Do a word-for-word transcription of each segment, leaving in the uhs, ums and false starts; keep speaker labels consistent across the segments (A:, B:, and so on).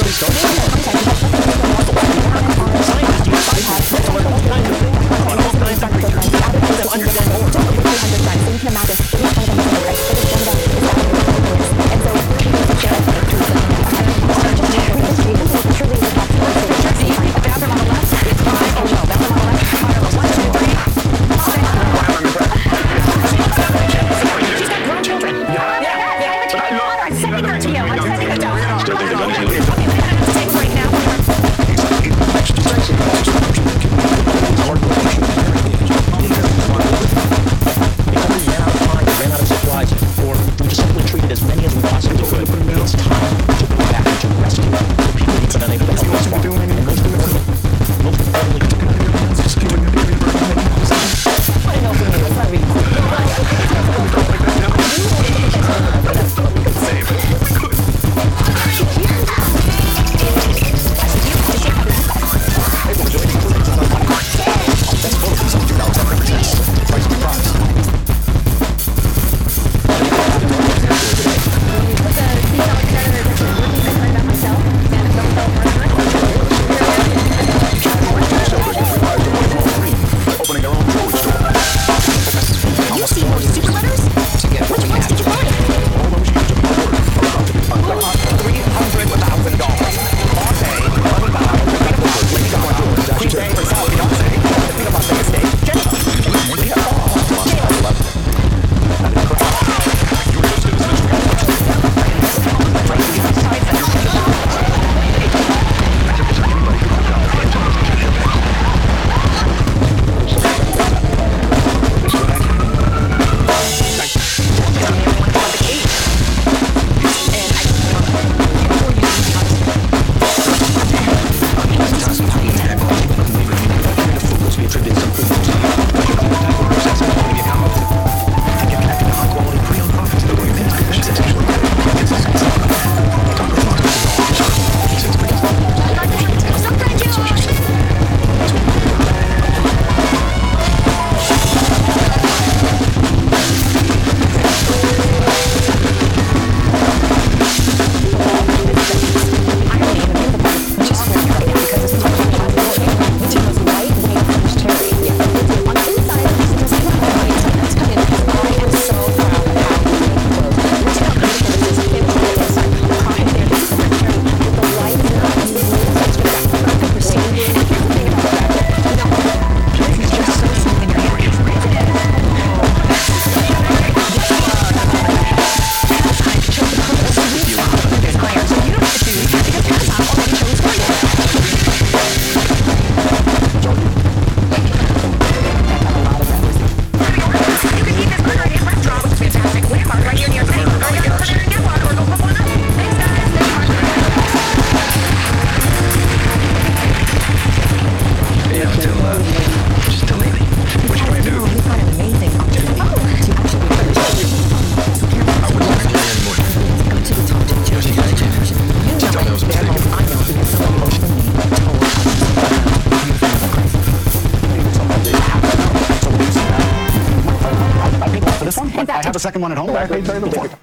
A: the second one at home. I paid very little for it.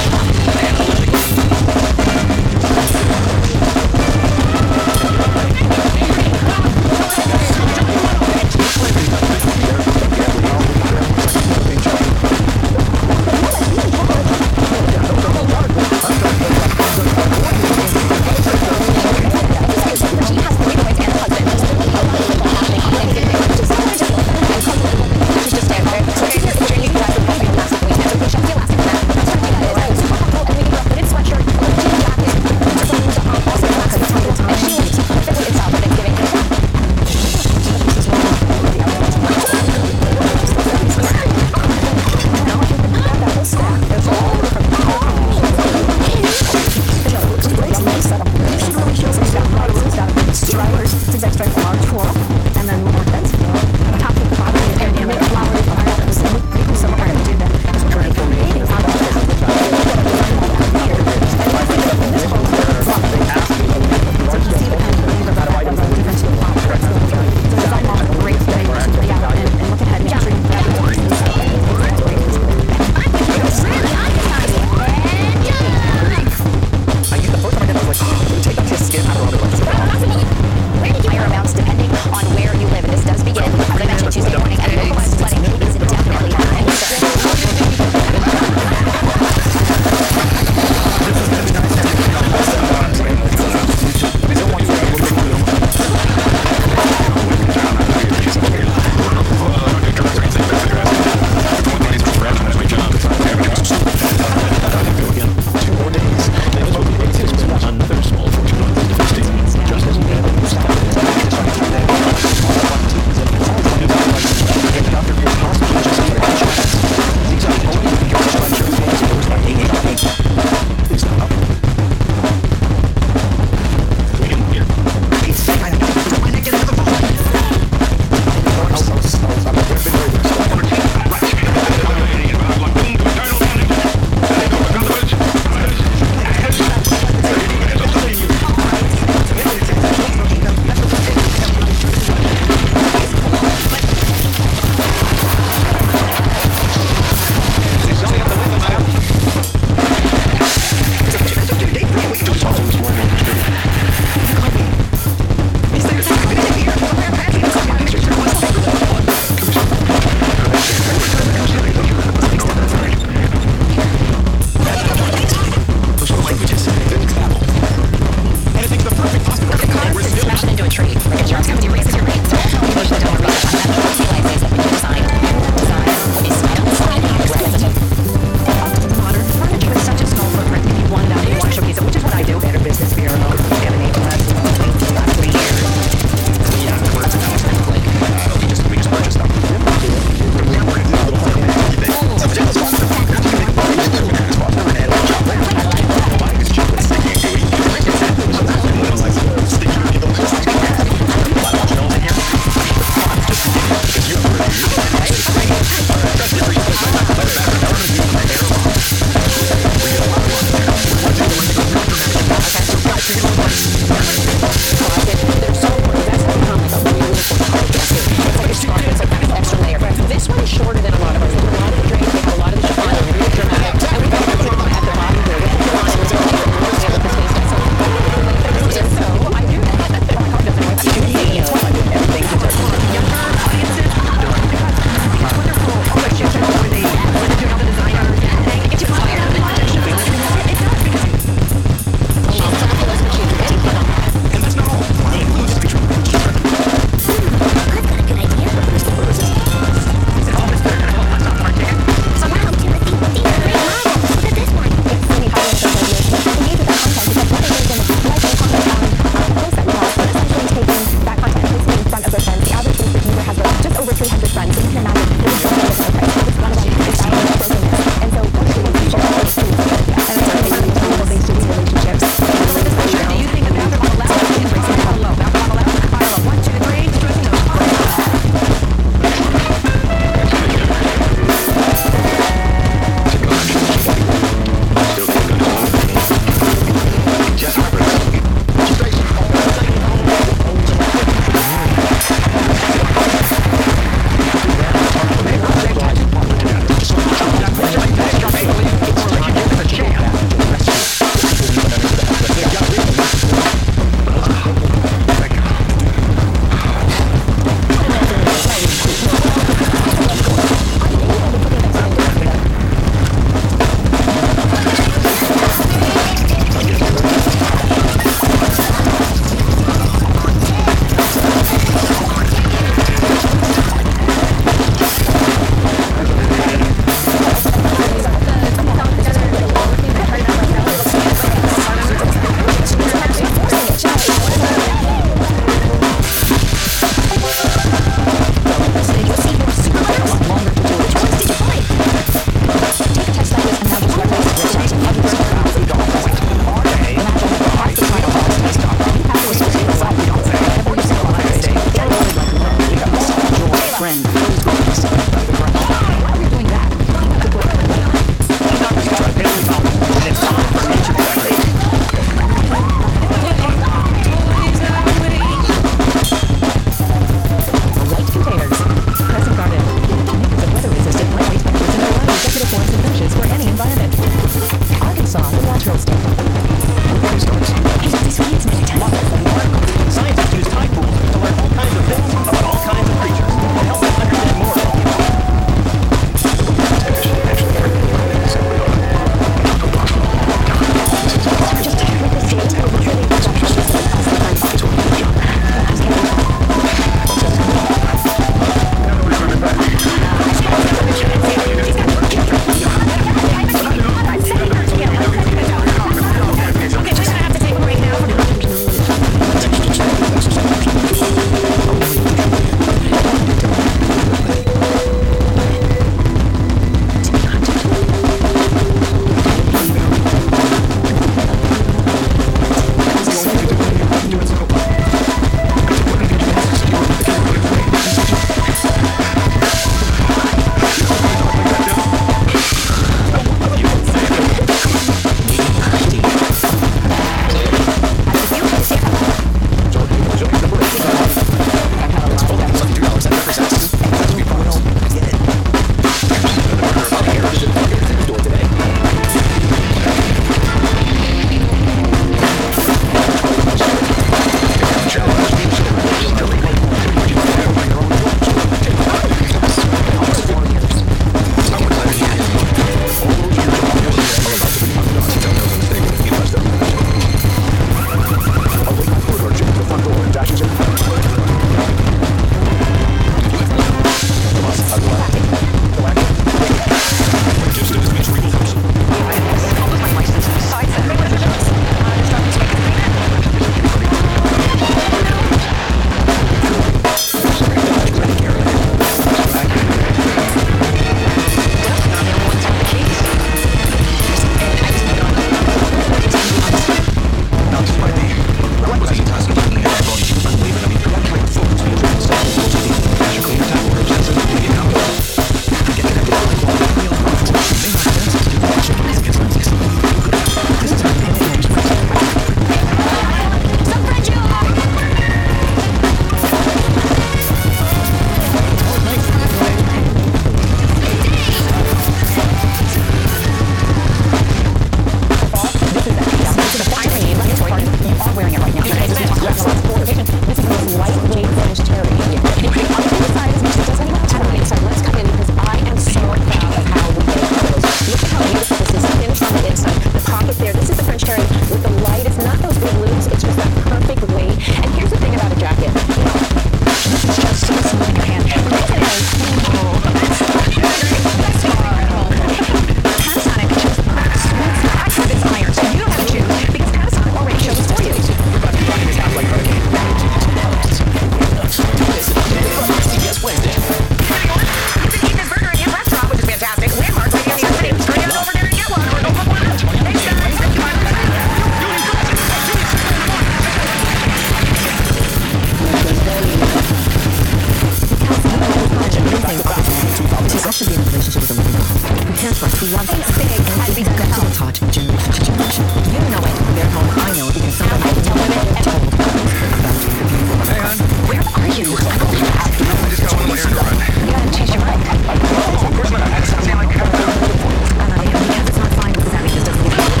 B: He wants things big and be done to help. Taught generation to generation. You know it. Therefore, I know because someone had to tell women and told others about you.
C: Hey, hon.
B: Where are you? I don't have to.
C: I just got one of my errand to run.
B: You gotta change your mind.
C: No, of course not. I just saying like...
B: I love you because it's not fine with Savvy just doesn't give you.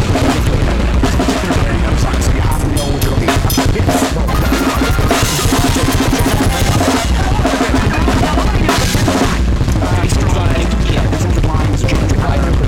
A: I'm sorry, so you have to know what you're looking at. It's like, yeah, it's like the lines changing.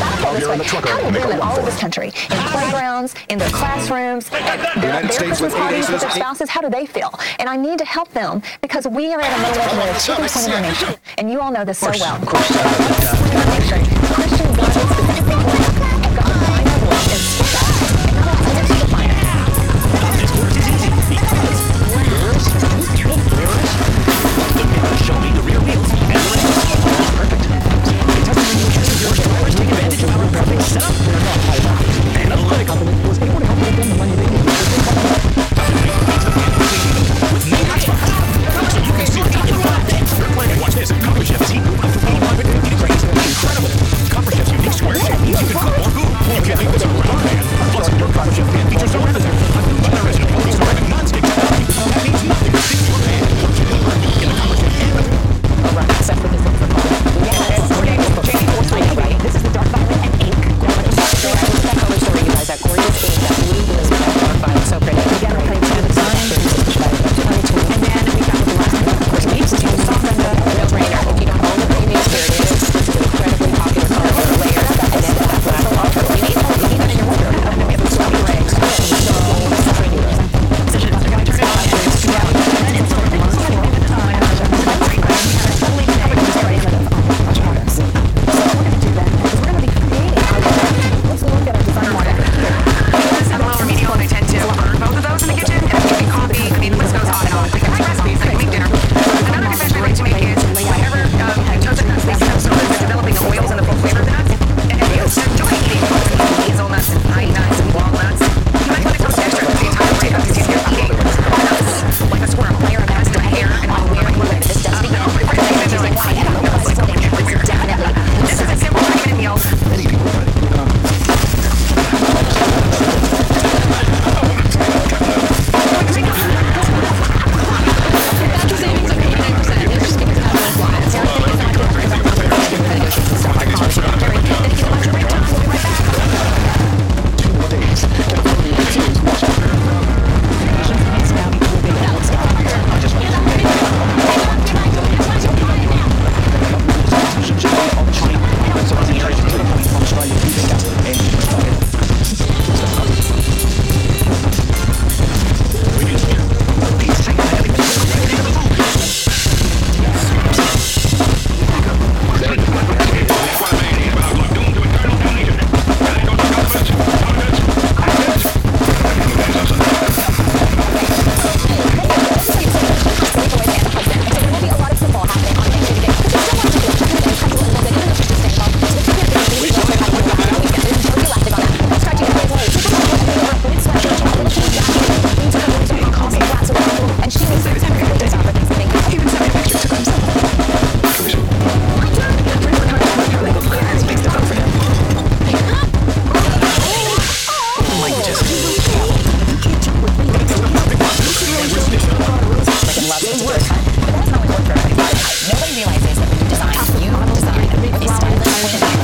A: While you're in the truck,
D: How do
A: make a
D: women
A: run
D: all
A: for
D: over this
A: it.
D: country, in playgrounds, in their classrooms, at their,
A: United
D: their
A: States
D: Christmas
A: with eight
D: parties with
A: aces,
D: their
A: eight-
D: spouses, how do they feel? And I need to help them because we are at a middle age where it's taking point of our nation. And you all know this so well. Christian guidance specifically have got to find their voice and speak up. And how others to define it.
E: Show me the real deal. And when it was perfect. It doesn't mean you can't work hours to take advantage of our perfect setup. And unlike was able to help them the money they needed. With me, that's fine. So you can see what you're planning. Watch this. Copper Chef's heat up to eighty-five degrees. Incredible. Copper Chef's unique square head means you can cook more food. You can't make this a round pan. Plus, your Copper Chef pan features no residue. A new butter is always ceramic non-stick technology. That means nothing will stick to your pan. Once you burn, you get a Copper Chef pan.
B: Except for this one for fun. Yes, Jamie Force right? This is the Dark Violet and Ink. So I was that color story, you guys. That gorgeous ink, that blue is Dark Violet, so pretty. Again, we're playing ten design. And then we got the last one, of course, Meeps. It's soft and no brainer. If you don't own the previous, here it is. This is an incredibly popular color for a layer. And then that black one. You need that, you need that in your wardrobe. And then we have the Swampy Rags. So, so pretty. So she's going to turn it on. Yeah, and then it's sort of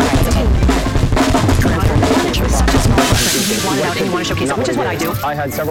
F: I had several